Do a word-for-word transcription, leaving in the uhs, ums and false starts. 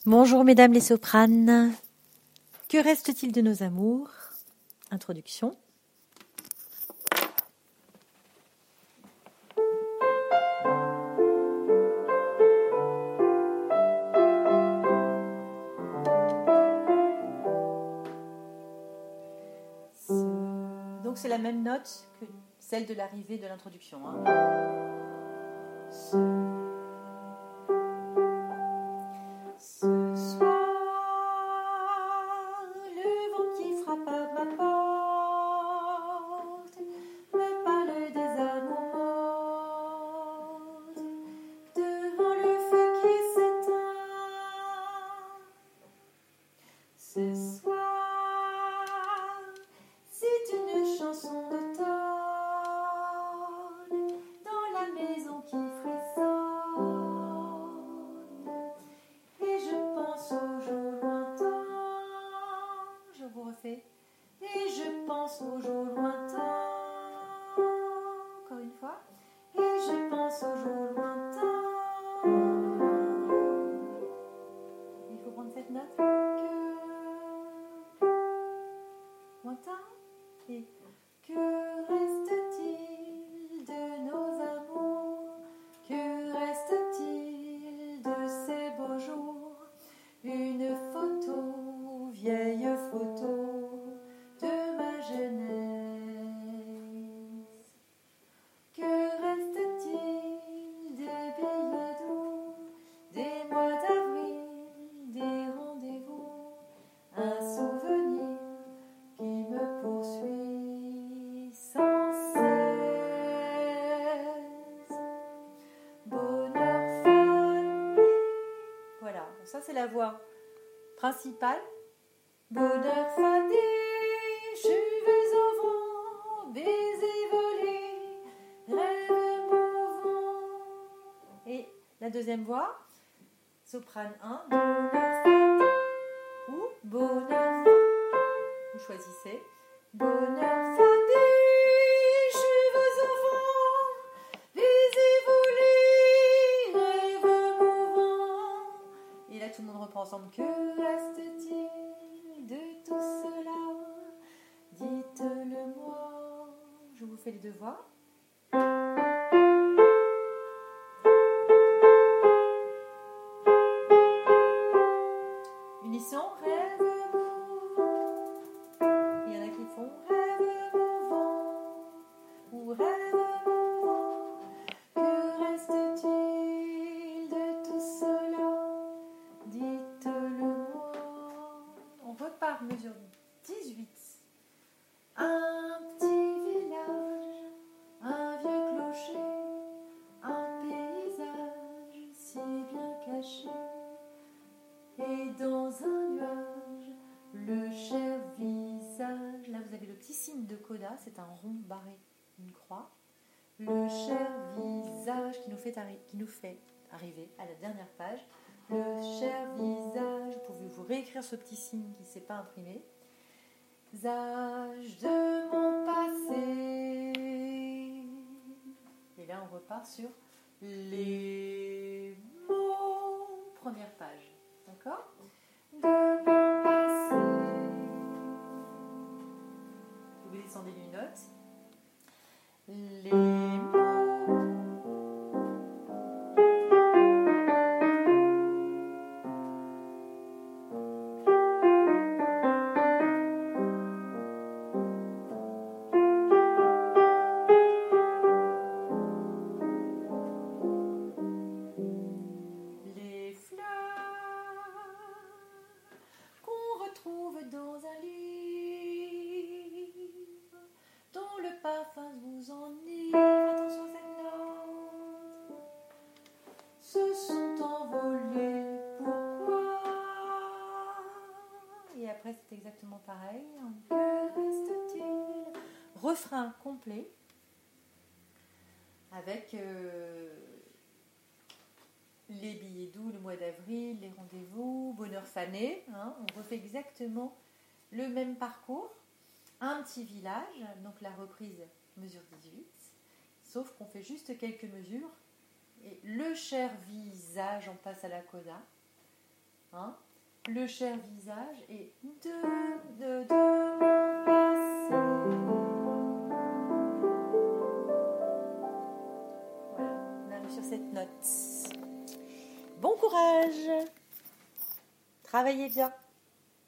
Bonjour mesdames les sopranes. Que reste-t-il de nos amours? Introduction. Donc c'est la même note que celle de l'arrivée de l'introduction. Hein. Ce soir, le vent qui frappe à ma porte me parle des amours mortes, devant le feu qui s'éteint. Ce soir, c'est une chanson d'automne dans la maison qui frissonne. Et je pense aux jours lointains. Je vous refais. Et je pense aux jours lointains. Encore une fois. Et je pense aux jours lointains. Il faut prendre cette note. Que lointain. Et que reste-t-il de nos amours? Que reste-t-il de ces beaux jours? Une photo, vieille photo de ma jeunesse. Que reste-t-il des billets doux, des mois d'avril, des rendez-vous? Un souvenir qui me poursuit sans cesse. Bonheur fané. Voilà, ça c'est la voix principale. Bonheur fané, cheveux au vent, baisers volés, rêves mouvants. Et la deuxième voix, soprane un, bonheur fané ou bonheur fané. Vous choisissez. Bonheur fané, cheveux au vent, baisers volés, rêves mouvants. Et là, tout le monde reprend ensemble. Que reste-t-il de tout cela? Dites-le moi. Je vous fais les deux voix. Unisson, rêve mouvant. Il y en a qui font rêve mouvant ou rêve mouvant. Que reste-t-il de tout cela? Dites-le moi. On repart, mesure dix-huit. Un petit village, un vieux clocher, un paysage si bien caché. Et dans un nuage, le cher visage. Là, vous avez le petit signe de coda, c'est un rond barré, une croix. Le cher visage qui nous fait, arri- qui nous fait arriver à la dernière page. Le cher visage, vous pouvez vous réécrire ce petit signe qui ne s'est pas imprimé. Visage de mon passé. Et là, on repart sur les mots. Première page. D'accord? De mon passé. Vous descendez d'une note. Les mots. Les fleurs qu'on retrouve dans un livre dont le parfum vous enivre. Attention à cette note. Se sont envolés. Pourquoi? Et après c'est exactement pareil. Que reste-t-il? Refrain complet avec euh, les billets doux, le mois d'avril, les rendez-vous, bonheur fané. Hein, on refait exactement le même parcours. Un petit village, donc la reprise mesure dix-huit, sauf qu'on fait juste quelques mesures. Et le cher visage, on passe à la coda. Hein? Le cher visage et de, de, de mon passé. Voilà, on arrive sur cette note. Bon courage! Travaillez bien!